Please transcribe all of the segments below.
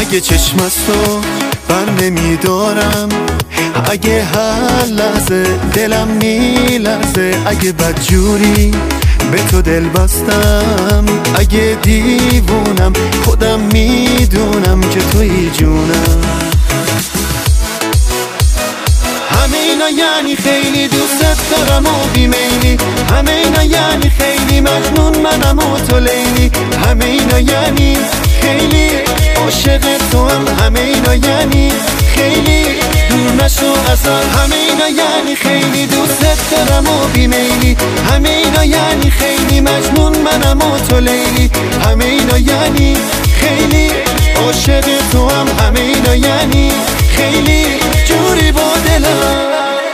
اگه چشمستو بر نمیدارم، اگه هر لحظه دلم میلرزه، اگه بدجوری به تو دل بستم، اگه دیوونم خودم میدونم که توی جونم. همه اینا یعنی خیلی دوست دارم و بیمیلی، همه اینا یعنی خیلی مجنون منم و تو لیلی، همه اینا یعنی خیلی عاشق تو هم، همه اینا یعنی خیلی دور نشو ازم، همه اینا یعنی خیلی دوست دارم و بیمیلی، همه اینا یعنی خیلی مجنون منم و تو لیلی، همه اینا یعنی خیلی عاشق تو هم، همه اینا یعنی خیلی جوری با دلم.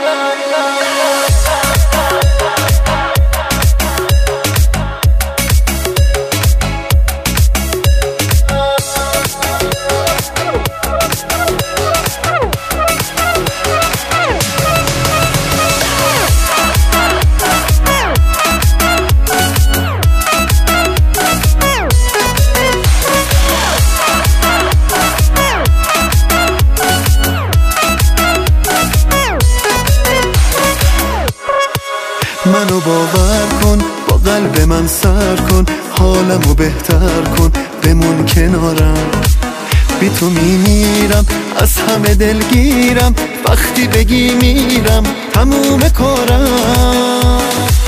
منو باور کن، با قلب من سر کن، حالمو بهتر کن، بمون کنارم. بی تو میمیرم، از همه دلگیرم، وقتی بگی میرم تموم کارم.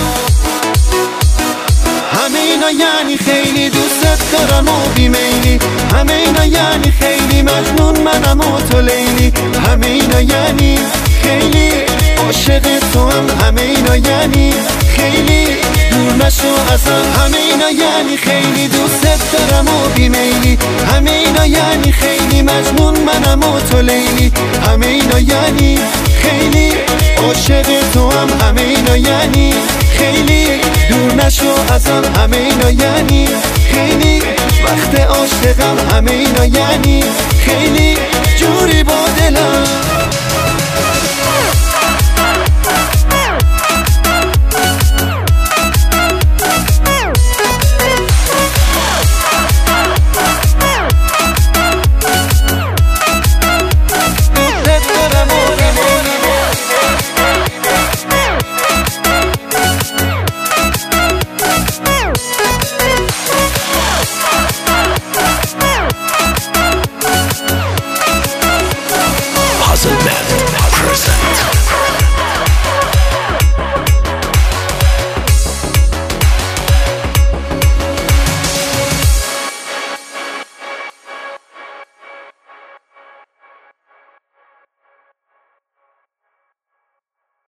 همه اینا یعنی خیلی دوست دارم و بیمیلی، همه اینا یعنی خیلی مجنون منم و تو لیلی، همه اینا یعنی خیلی عاشق تو هم، همه اینا یعنی خیلی دور نشو ازم، همه اینا یعنی خیلی دوست دارم و بیمیلی، همه اینا یعنی خیلی مجنون منم و تو لیلی، همه اینا یعنی خیلی عاشق تو هم، همه اینا یعنی خیلی دور نشو ازم، همه اینا یعنی خیلی وقت عاشقم، همه اینا یعنی خیلی جوری با دلم.